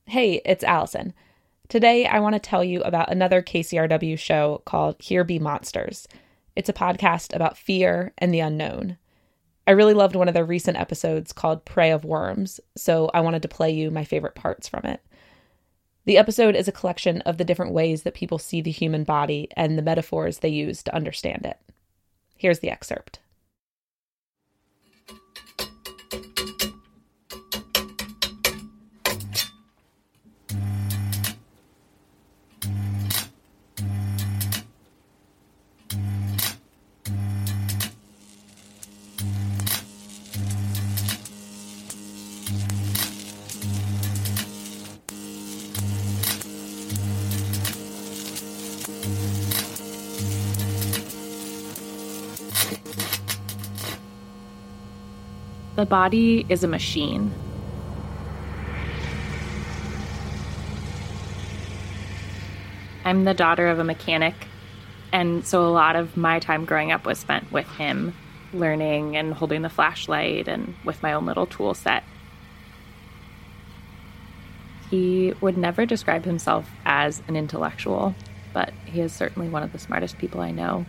Hey, it's Allison. Today, I want to tell you about another KCRW show called Here Be Monsters. It's a podcast about fear and the unknown. I really loved one of their recent episodes called Prey of Worms, so I wanted to play you my favorite parts from it. The episode is a collection of the different ways that people see the human body and the metaphors they use to understand it. Here's the excerpt. The body is a machine. I'm the daughter of a mechanic, and so a lot of my time growing up was spent with him, learning and holding the flashlight and with my own little tool set. He would never describe himself as an intellectual, but he is certainly one of the smartest people I know.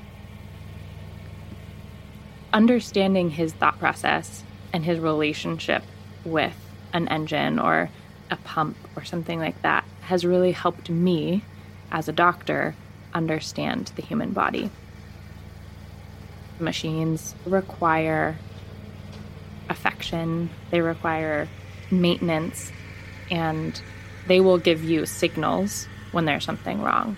Understanding his thought process and his relationship with an engine or a pump or something like that has really helped me, as a doctor, understand the human body. Machines require affection, they require maintenance, and they will give you signals when there's something wrong.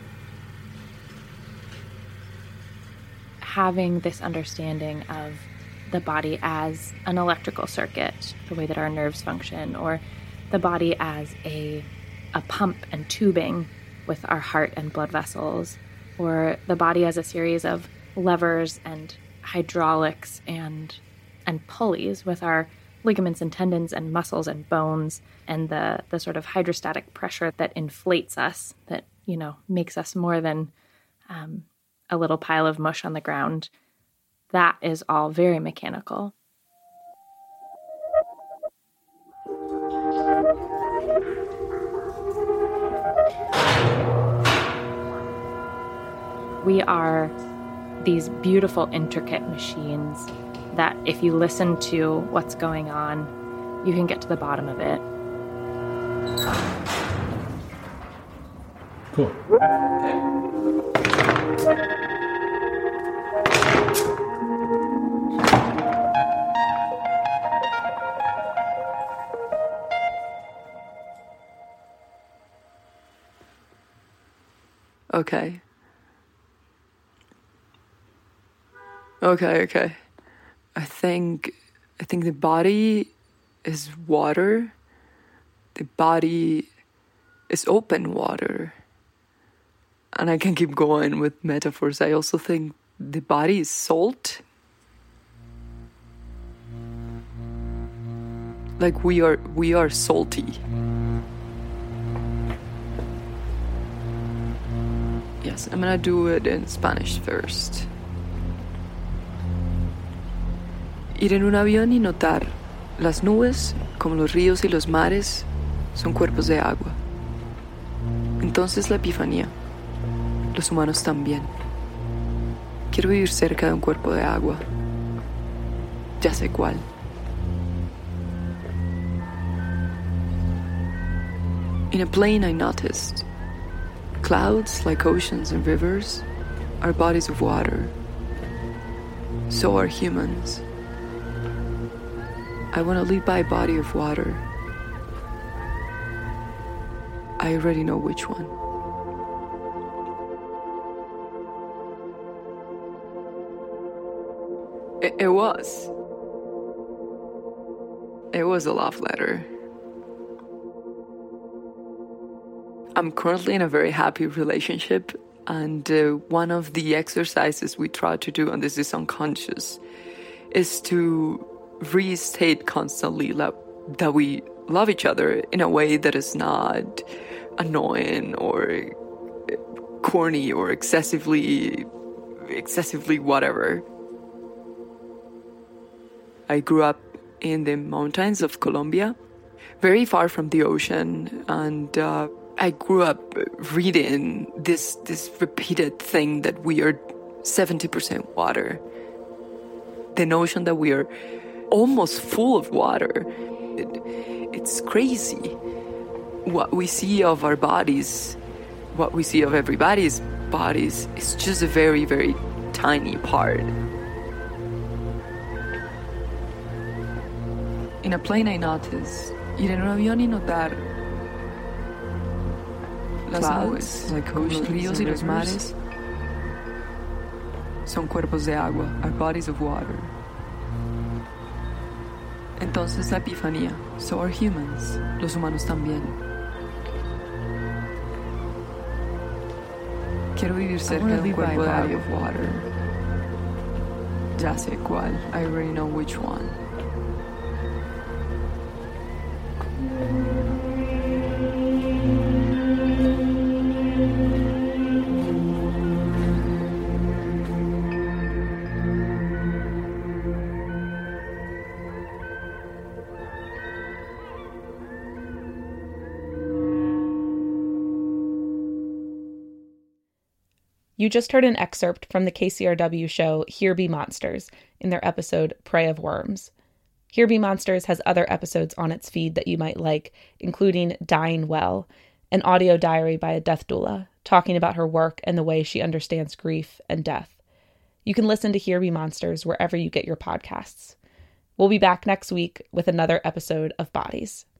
Having this understanding of the body as an electrical circuit, the way that our nerves function, or the body as a pump and tubing with our heart and blood vessels, or the body as a series of levers and hydraulics and pulleys with our ligaments and tendons and muscles and bones, and the sort of hydrostatic pressure that inflates us, that, makes us more than a little pile of mush on the ground. That is all very mechanical. We are these beautiful, intricate machines that if you listen to what's going on, you can get to the bottom of it. Cool. Okay. Okay. I think the body is water. The body is open water. And I can keep going with metaphors. I also think the body is salt. Like we are salty. Yes, I'm gonna do it in Spanish first. Ir en un avión y notar las nubes, como los ríos y los mares, son cuerpos de agua. Entonces la epifanía. Los humanos también. Quiero vivir cerca de un cuerpo de agua. Ya sé cuál. In a plane I noticed clouds, like oceans and rivers, are bodies of water. So are humans. I want to live by a body of water. I already know which one. It was. It was a love letter. I'm currently in a very happy relationship, and one of the exercises we try to do, and this is unconscious, is to restate constantly that we love each other in a way that is not annoying or corny or excessively whatever. I grew up in the mountains of Colombia, very far from the ocean, and I grew up reading this repeated thing that we are 70% water. The notion that we are almost full of water. It's crazy. What we see of our bodies, what we see of everybody's bodies, is just a very, very tiny part. In a plane I noticed, ir en un avión y notar las nubes, como los ríos y los mares, son cuerpos de agua, are bodies of water. Entonces la epifanía, so are humans, los humanos también. Quiero vivir cerca de un cuerpo de agua. Of water. Ya sé cuál, I already know which one. You just heard an excerpt from the KCRW show Here Be Monsters in their episode Prey of Worms. Here Be Monsters has other episodes on its feed that you might like, including Dying Well, an audio diary by a death doula, talking about her work and the way she understands grief and death. You can listen to Here Be Monsters wherever you get your podcasts. We'll be back next week with another episode of Bodies.